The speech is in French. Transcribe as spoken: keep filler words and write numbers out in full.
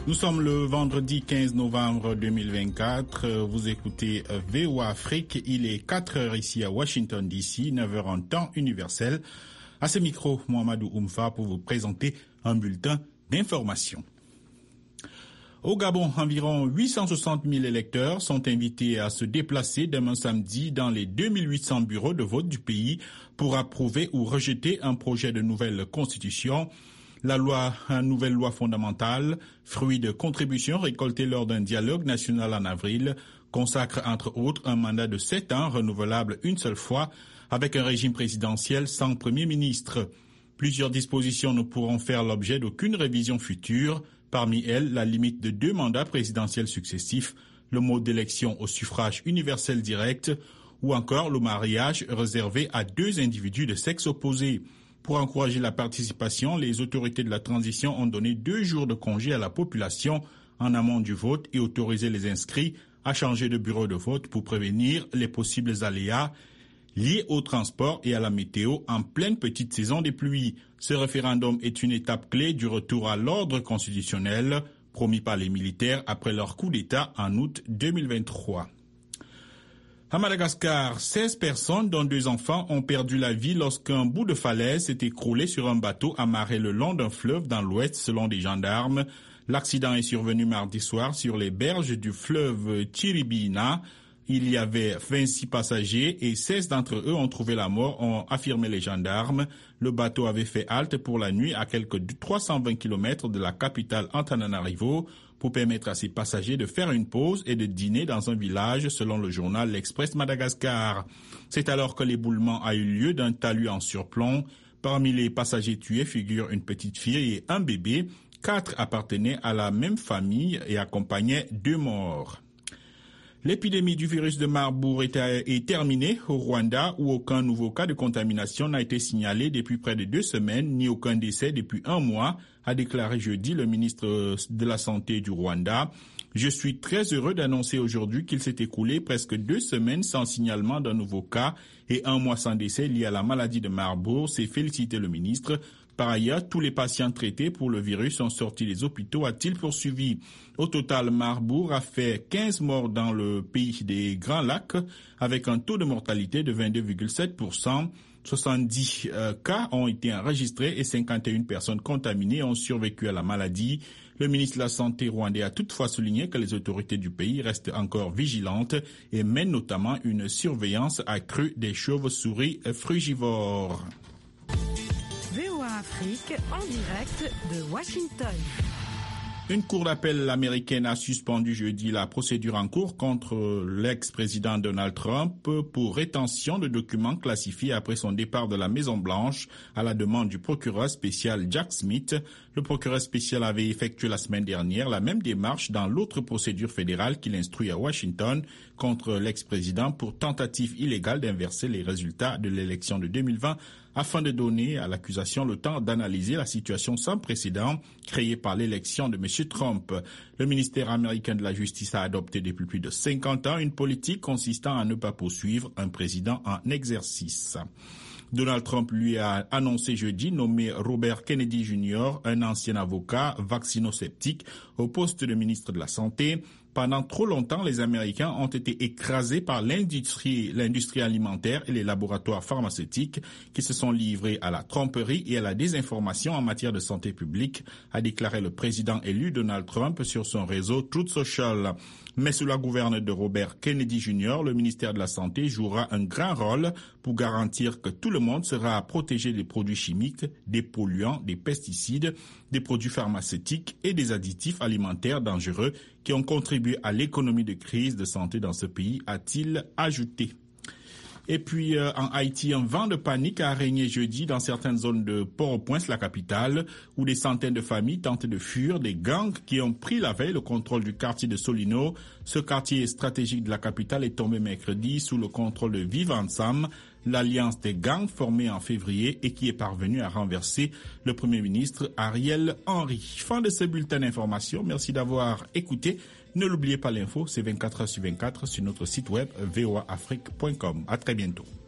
Nous sommes le vendredi quinze novembre deux mille vingt-quatre. Vous écoutez V O A Afrique. Il est quatre heures ici à Washington D C, neuf heures en temps universel. À ce micro, Mohamedou Oumfa pour vous présenter un bulletin d'information. Au Gabon, environ huit cent soixante mille électeurs sont invités à se déplacer demain samedi dans les deux mille huit cents bureaux de vote du pays pour approuver ou rejeter un projet de nouvelle constitution. La loi, une nouvelle loi fondamentale, fruit de contributions récoltées lors d'un dialogue national en avril, consacre entre autres un mandat de sept ans renouvelable une seule fois avec un régime présidentiel sans premier ministre. Plusieurs dispositions ne pourront faire l'objet d'aucune révision future, parmi elles la limite de deux mandats présidentiels successifs, le mode d'élection au suffrage universel direct ou encore le mariage réservé à deux individus de sexe opposé. Pour encourager la participation, les autorités de la transition ont donné deux jours de congé à la population en amont du vote et autorisé les inscrits à changer de bureau de vote pour prévenir les possibles aléas liés au transport et à la météo en pleine petite saison des pluies. Ce référendum est une étape clé du retour à l'ordre constitutionnel promis par les militaires après leur coup d'État en août deux mille vingt-trois. À Madagascar, seize personnes, dont deux enfants, ont perdu la vie lorsqu'un bout de falaise s'est écroulé sur un bateau amarré le long d'un fleuve dans l'ouest, selon des gendarmes. L'accident est survenu mardi soir sur les berges du fleuve Tiribina. Il y avait vingt-six passagers et seize d'entre eux ont trouvé la mort, ont affirmé les gendarmes. Le bateau avait fait halte pour la nuit à quelques trois cent vingt kilomètres de la capitale Antananarivo pour permettre à ses passagers de faire une pause et de dîner dans un village, selon le journal L'Express Madagascar. C'est alors que l'éboulement a eu lieu d'un talus en surplomb. Parmi les passagers tués figurent une petite fille et un bébé. Quatre appartenaient à la même famille et accompagnaient deux morts. L'épidémie du virus de Marburg est, est terminée au Rwanda où aucun nouveau cas de contamination n'a été signalé depuis près de deux semaines, ni aucun décès depuis un mois, a déclaré jeudi le ministre de la Santé du Rwanda. Je suis très heureux d'annoncer aujourd'hui qu'il s'est écoulé presque deux semaines sans signalement d'un nouveau cas et un mois sans décès lié à la maladie de Marburg, s'est félicité le ministre. Par ailleurs, tous les patients traités pour le virus sont sortis des hôpitaux, a-t-il poursuivi. Au total, Marburg a fait quinze morts dans le pays des Grands Lacs, avec un taux de mortalité de vingt-deux virgule sept pour cent. soixante-dix euh, cas ont été enregistrés et cinquante et une personnes contaminées ont survécu à la maladie. Le ministre de la Santé rwandais a toutefois souligné que les autorités du pays restent encore vigilantes et mènent notamment une surveillance accrue des chauves-souris frugivores. V O A Afrique en direct de Washington. Une cour d'appel américaine a suspendu jeudi la procédure en cours contre l'ex-président Donald Trump pour rétention de documents classifiés après son départ de la Maison-Blanche à la demande du procureur spécial Jack Smith. Le procureur spécial avait effectué la semaine dernière la même démarche dans l'autre procédure fédérale qu'il instruit à Washington contre l'ex-président pour tentative illégale d'inverser les résultats de l'élection de deux mille vingt afin de donner à l'accusation le temps d'analyser la situation sans précédent créée par l'élection de M. Trump. Le ministère américain de la Justice a adopté depuis plus de cinquante ans une politique consistant à ne pas poursuivre un président en exercice. Donald Trump lui a annoncé jeudi nommer Robert Kennedy junior, un ancien avocat vaccinosceptique, au poste de ministre de la Santé. Pendant trop longtemps, les Américains ont été écrasés par l'industrie, l'industrie alimentaire et les laboratoires pharmaceutiques qui se sont livrés à la tromperie et à la désinformation en matière de santé publique, a déclaré le président élu Donald Trump sur son réseau Truth Social. Mais sous la gouverne de Robert Kennedy junior, le ministère de la Santé jouera un grand rôle pour garantir que tout le monde sera protégé des produits chimiques, des polluants, des pesticides, des produits pharmaceutiques et des additifs alimentaires dangereux qui ont contribué à l'économie de crise de santé dans ce pays, a-t-il ajouté. Et puis euh, en Haïti, un vent de panique a régné jeudi dans certaines zones de Port-au-Prince, la capitale, où des centaines de familles tentent de fuir des gangs qui ont pris la veille le contrôle du quartier de Solino. Ce quartier stratégique de la capitale est tombé mercredi sous le contrôle de Vivre Ensemble, l'alliance des gangs formée en février et qui est parvenue à renverser le Premier ministre Ariel Henry. Fin de ce bulletin d'information. Merci d'avoir écouté. Ne l'oubliez pas, l'info, c'est vingt-quatre heures sur vingt-quatre sur notre site web v o a afrique point com. À très bientôt.